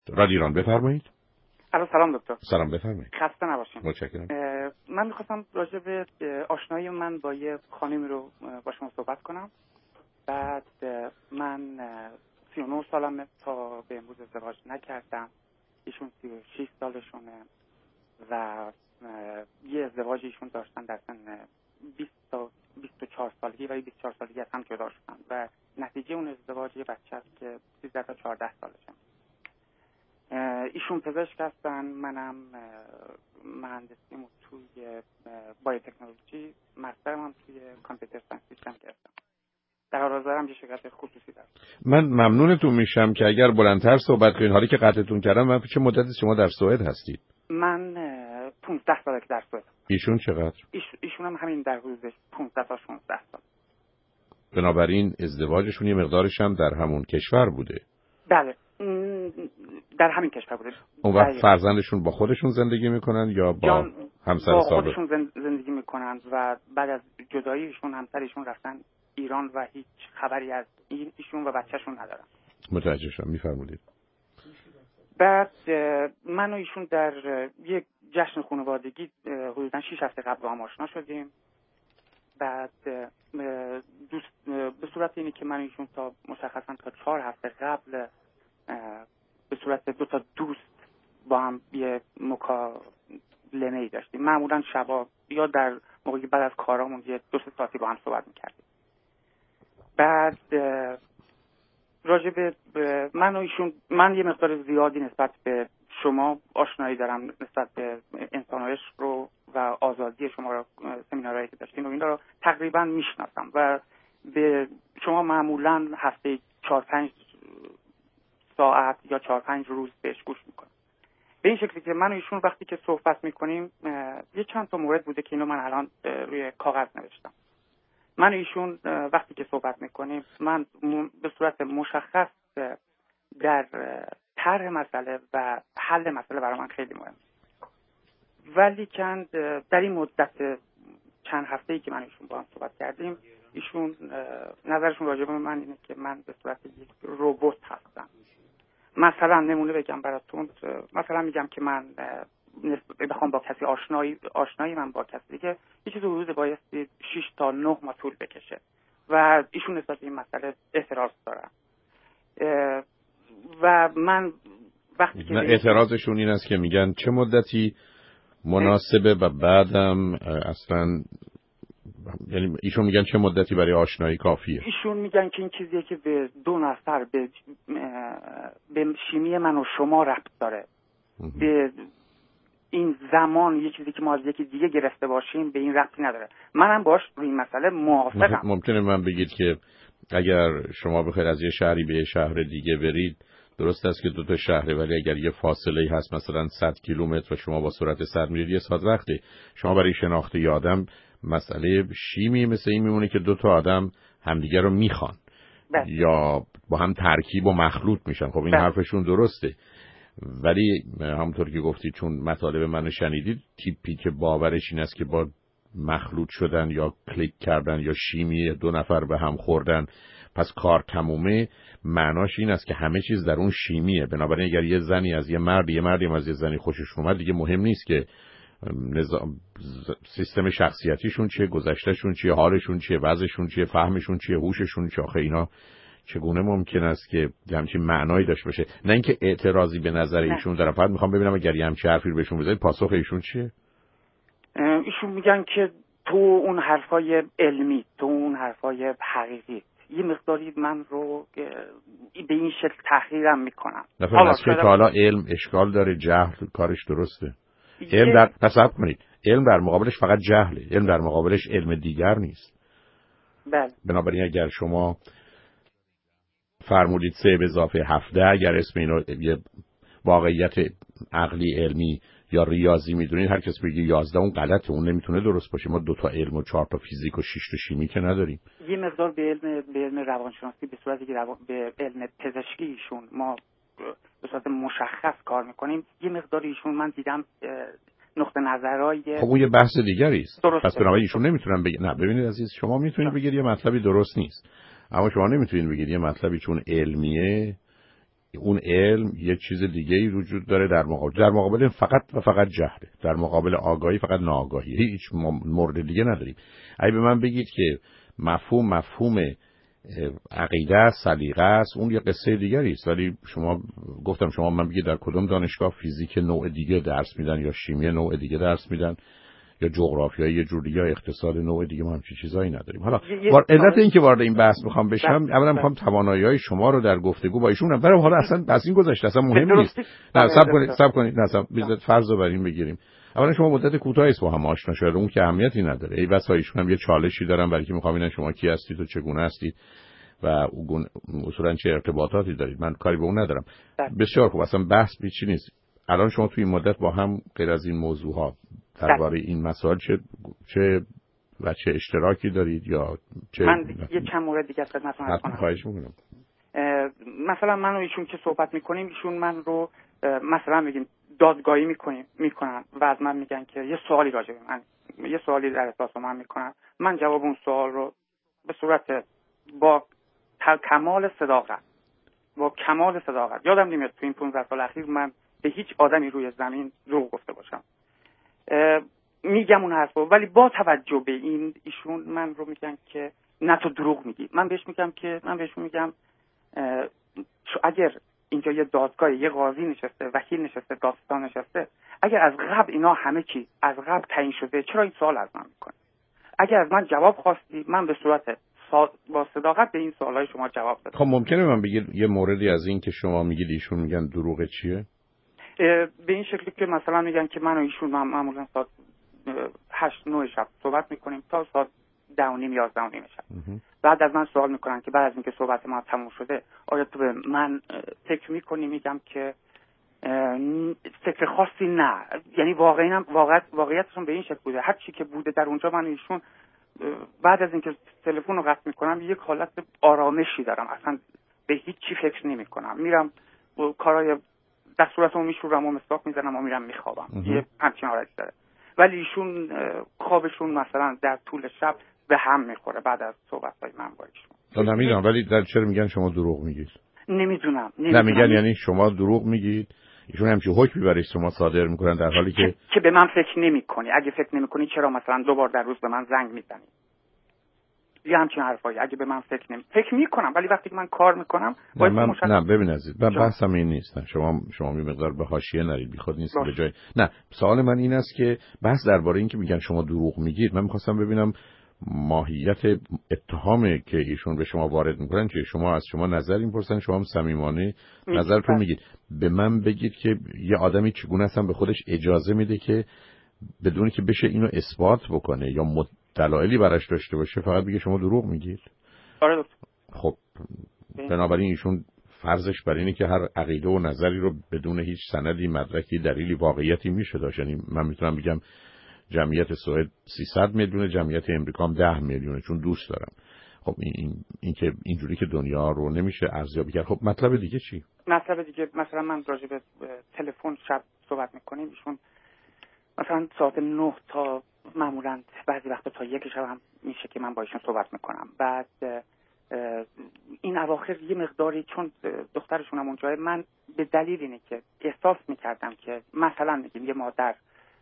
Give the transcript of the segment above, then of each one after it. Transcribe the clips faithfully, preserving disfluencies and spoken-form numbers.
رادیو ایران بفرمایید. الو سلام دکتر. سلام بفرمایید. خسته نباشین. متشکرم. من می‌خواستم راجع به آشنایی من با یه خانمی رو با شما صحبت کنم. بعد من سی و نه سالمه، تا به امروز ازدواج نکردم. ایشون سی و شش سالشونه و یه ازدواج ایشون داشتن در سن بیست تا بیست و چهار سالگی و بیست و چهار سالگی از هم جدا شدن و نتیجه اون ازدواج یه بچه است که سیزده تا چهارده سالشه. ایشون پزشک هستن، منم مهندسیمو توی بایوتکنولوژی، مسترم هم توی کامپیوتر ساینس سیستم گرفتم. در حال حاضر هم یه شرکت خصوصی دارم. من ممنونتون میشم که اگر بلندتر صحبت کنین، حالی که قطعتون کردم. من چه مدتی شما در سوئد هستید؟ من پانزده ساله که در سوئد. ایشون چقدر؟ ایش ایشون هم همین در حدود پانزده تا شانزده سال. بنابراین ازدواجشون یه مقدارش هم در همون کشور بوده. بله، در همین کشور بوده. اون وقت فرزندشون با خودشون زندگی میکنن یا با همسر با سابق؟ خودشون زندگی میکنن و بعد از جداییشون همسرشون رفتن ایران و هیچ خبری از این ایشون و بچهشون ندارن. متوجه شدم. میفرمایید. بعد من و ایشون در یک جشن خانوادگی حدوداً شش هفته قبل با هم آشنا شدیم. بعد دوست به صورت اینی که من و ایشون تا مشخصاً تا چهار هفته قبل به صورت دو تا دوست با هم یه مکالمه‌ای داشتیم. معمولاً شبا یا در موقعی بعد از کارامون یه دو سه ساعتی با هم صحبت می‌کردیم. بعد راجع به من و ایشون، من یه مقدار زیادی نسبت به شما آشنایی دارم، نسبت به انسان و عشق رو و آزادی شما رو، سمینارهایی که داشتیم و اینا رو تقریبا میشناسم و به شما معمولاً هفته چهار پنج ساعت یا چهار پنج روز بهش گوش میکنم. به این شکلی که من و ایشون وقتی که صحبت میکنیم یه چند تا مورد بوده که اینو من الان روی کاغذ نوشتم. من و ایشون وقتی که صحبت میکنیم من به صورت مشخص در طرح مسئله و حل مسئله برای من خیلی مهم، ولی چند در این مدت چند هفته‌ای که من ایشون با هم صحبت کردیم، ایشون نظرشون راجع به من اینه که من به صورت یک ربات هستم. مثلا نمونه بگم براتون، مثلا میگم که من بخوام با کسی آشنایی آشنایی من با کسی دیگه یه چیز حدود بایستی شش تا نه ماه طول بکشه و ایشون نسبت به این مسئله اعتراض دارن و من وقتی که اعتراضشون این است که میگن چه مدتی مناسبه و بعدم اصلا، یعنی ایشون میگن چه مدتی برای آشنایی کافیه؟ ایشون میگن که این چیزیه که به دو نفر به به شیمی من و شما ربط داره. به این زمان یه چیزی که ما از یکی دیگه گرفته باشیم به این ربطی نداره. منم باش روی این مسئله موافقم. ممکنه من بگید که اگر شما بخواید از یه شهری به یه شهر دیگه برید، درست است که دو تا شهره، ولی اگر یه فاصله هست مثلا صد کیلومتر و شما با سرعت صد میرید یه ساعت وقته. شما برای شناخت یه آدم مسئله شیمی مثل این میمونه که دو تا آدم همدیگه رو میخوان بله. یا با هم ترکیب و مخلوط میشن. خب این بله. حرفشون درسته، ولی همونطور که گفتید چون مطالب منو شنیدید، تیپی که باورش این است که با مخلوط شدن یا کلیک کردن یا شیمی دو نفر به هم خوردن پس کار تمومه، معناش این است که همه چیز در اون شیمیه. بنابراین اگر یه زنی از یه مرد، یه مردی از یه زنی خوشش اومد، دیگه مهم نیست که نظام سیستم شخصیتیشون چیه، گذشتهشون چیه، حالشون چیه، وضعشون چیه، فهمشون چیه، هوششون چیه. آخه اینا چگونه ممکن است که همچین معنایی داشته باشه؟ نه اینکه اعتراضی به نظر ایشون دارم، فقط میخوام ببینم اگر یه همچین حرفی رو بهشون بزنید پاسخ ایشون چیه؟ ایشون میگن که تو اون حرفای علمی، تو اون حرفای حقیقی یه مقداری من رو به این شکل تحقیرم میکنم. حالا از که حالا علم اشکال داره، جهل کارش درسته. علم در تصور کنید، علم در مقابلش فقط جهله، علم در مقابلش علم دیگر نیست. بله. بنابراین اگر شما فرمودید سه به اضافه هفته، اگر اسم اینو یه واقعیت عقلی علمی یا ریاضی میدونید، هر کس بگه یازده اون غلطه، اون نمیتونه درست باشه. ما دو تا علم و چهار تا فیزیک و شش تا شیمی که نداریم. یه مقدار به علم به علم روانشناسی به صورتی که روان... به علم پزشکیشون ما به صورت مشخص کار میکنیم، یه مقدار ایشون من دیدم نقطه نظرهای خب اون یه بحث دیگری است. پس بنابراین ایشون درست. نمیتونن بگن. نه ببینید عزیز، شما میتونید بگید یه مطلبی درست نیست، اما شما نمیتونید بگید یه مطلبی چون علمیه اون علم یه چیز دیگه‌ای وجود داره در مقابل در مقابل فقط و فقط جهله، در مقابل آگاهی فقط ناآگاهی، هیچ مورد دیگه نداریم. اگه به من بگید که مفهوم مفهوم عقیده است، سلیقه است، اون یه قصه دیگری است. ولی شما گفتم شما من بگید در کدوم دانشگاه فیزیک نوع دیگه درس میدن یا شیمی نوع دیگه درس میدن یا جغرافیا یه جور دیگه یا اقتصاد نوع دیگه، ما همچین چیزایی نداریم. حالا علت این که وارد این بحث میخوام بشم، اولا میخوام توانایی‌های شما رو در گفتگو با ایشون برام، حالا اصلا از این گذشته اصلا مهم نیست. نه صبر کنید صبر کنید نه صبر بذارید فرض رو بر این بگیریم. اولا شما مدت کوتاهی است با هم آشنا شده، اون که اهمیتی نداره. ای بس ایشون هم یه چالشی دارن برای که میخوام ببینن شما کی هستید و چگونه هستید و اصولا چه ارتباطاتی دارید. من کاری به اون ندارم. بسیار خوب، اصلا بحث بیچی نیست. الان شما توی این مدت با هم غیر از این موضوعات درباره این مسائل چه چه و چه اشتراکی دارید یا چه؟ من یه چند مورد دیگه خدمتتون عرض کنم. خواهش می‌کنم. مثلا من و ایشون که صحبت می‌کنیم، ایشون من رو مثلا میگیم دادگاهی می‌کنیم می‌کنن و از من میگن که یه سوالی راجع به من یه سوالی در اساس من می‌کنن، من جواب اون سوال رو به صورت با کمال صداقت با کمال صداقت یادم نمیاد تو این پانزده سال اخیر من به هیچ آدمی روی زمین دروغ گفته باشم، میگم اون حرفو. ولی با توجه به این ایشون من رو میگن که نه تو دروغ میگی. من بهش میگم که من بهشون میگم اگر اینجا یه دادگاه، یه قاضی نشسته، وکیل نشسته، داستان نشسته، اگر از قبل اینا همه چی از قبل تعیین شده، چرا این سوال از من میکنی؟ اگر از من جواب خواستی، من به صورت با صداقت به این سوالای شما جواب دادم. خب ممکنه من بگید یه موردی از این که شما میگید ایشون میگن دروغ چیه؟ به این شکلی که مثلا میگن که من و ایشون معمولا ساعت هشت نه شب صحبت میکنیم تا ساعت ده و نیم یازده و نیم شب. بعد از من سوال میکنن که بعد از اینکه صحبت ما تموم شده آیا تو به من فکر میکنی؟ میگم که فکر خاصی نه، یعنی واقعا واقعیت واقعیتشون به این شکل بوده. هر چی که بوده در اونجا من ایشون بعد از اینکه تلفن رو قطع میکنم یک حالت آرامشی دارم، اصلا به هیچ چی فکر نمیکنم، میرم کارهای دستوراتمو میشورم و مسواک میزنم و میرم میخوابم. یه همچین حالتی داره. ولی ایشون خوابشون مثلا در طول شب به هم میخوره بعد از صحبت‌های من با ایشون. نمیدونم ولی در چرا میگن شما دروغ میگید؟ نمیدونم. نه میگن یعنی شما دروغ میگید، ایشون همچین حکمی برای شما صادر میکنن در حالی که که به من فکر نمیکنی. اگه فکر نمیکنی چرا مثلا دو بار در روز به من زنگ میزنی؟ یه همچین حرفایی. اگه به من فکر نمی فکر میکنم ولی وقتی که من کار میکنم باید من مشخص... نه ببین عزیز، من بحثم این نیست. نه شما شما می مقدار به حاشیه نرید، بیخود نیست به جای. نه سوال من این است که بحث درباره این که میگن شما دروغ میگید، من میخواستم ببینم ماهیت اتهامی که ایشون به شما وارد میکنن چیه. شما از شما نظر میپرسن، شما هم صمیمانه نظرتون میگید. به من بگید که یه آدمی چگونه اصلا به خودش اجازه میده که بدون که بشه اینو اثبات بکنه یا دلایلی براش داشته باشه فقط بگه شما دروغ میگید؟ آره دکتر. خب بنابراین ایشون فرضش بر اینه که هر عقیده و نظری رو بدون هیچ سندی، مدرکی، دلیلی، واقعیتی میشه داشت. یعنی من میتونم بگم جمعیت سوئد سیصد میلیون، جمعیت امریکا هم ده میلیونه چون دوست دارم. خب این این که اینجوری که دنیا رو نمیشه ارزیابی کرد. خب مطلب دیگه چی؟ مطلب دیگه مثلا من راجع به تلفن شب صحبت میکنیم، ایشون مثلا ساعت نه تا معمولا بعضی وقتا تا یک شب هم میشه که من با ایشون صحبت میکنم. بعد این اواخر یه مقداری چون دخترشون هم اونجاه، من به دلیل اینه که احساس میکردم که مثلا میگیم یه مادر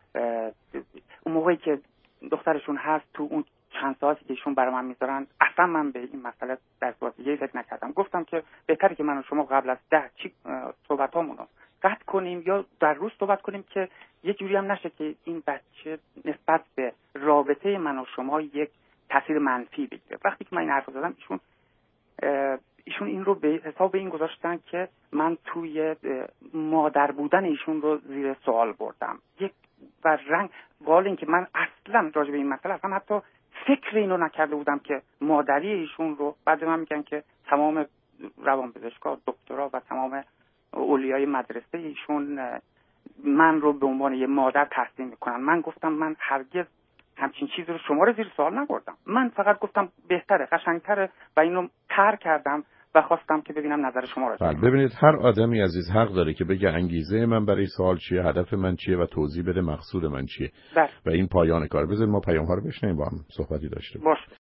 اون موقعی که دخترشون هست تو اون چند ساعتی که ایشون برای من میذارن، اصلا من به این مسئله در صورت دیگه فکر نکردم. گفتم که بهتره که من و شما قبل از ده چی صحبتامون رو قطع کنیم یا در روز صحبت کنیم که یه جوری هم نشه که این بچه نسبت به رابطه من و شما یک تاثیر منفی بگیره. وقتی که من این حرف زدم ایشون ایشون این رو به حساب این گذاشتن که من توی مادر بودن ایشون رو زیر سوال بردم. یک و رنگ قال این که من اصلا راجع به این مسئله اصلا حتی فکر اینو نکرده بودم که مادری ایشون رو. بعد من میگن که تمام روانپزشکا، دکترا و تمام اولیای مدرسه ایشون من رو به عنوان یه مادر تحسین میکنن. من گفتم من هرگز همچین چیزی رو شما رو زیر سوال نبردم. من فقط گفتم بهتره، قشنگتره و اینو تر کردم و خواستم که ببینم نظر شما رو. بله ببینید، هر آدمی عزیز حق داره که بگه انگیزه من برای سوال چیه، هدف من چیه و توضیح بده مقصود من چیه. بله. و این پایان کار. بذارید ما پیام ها رو بشنویم با هم صحبتی داشته باشیم.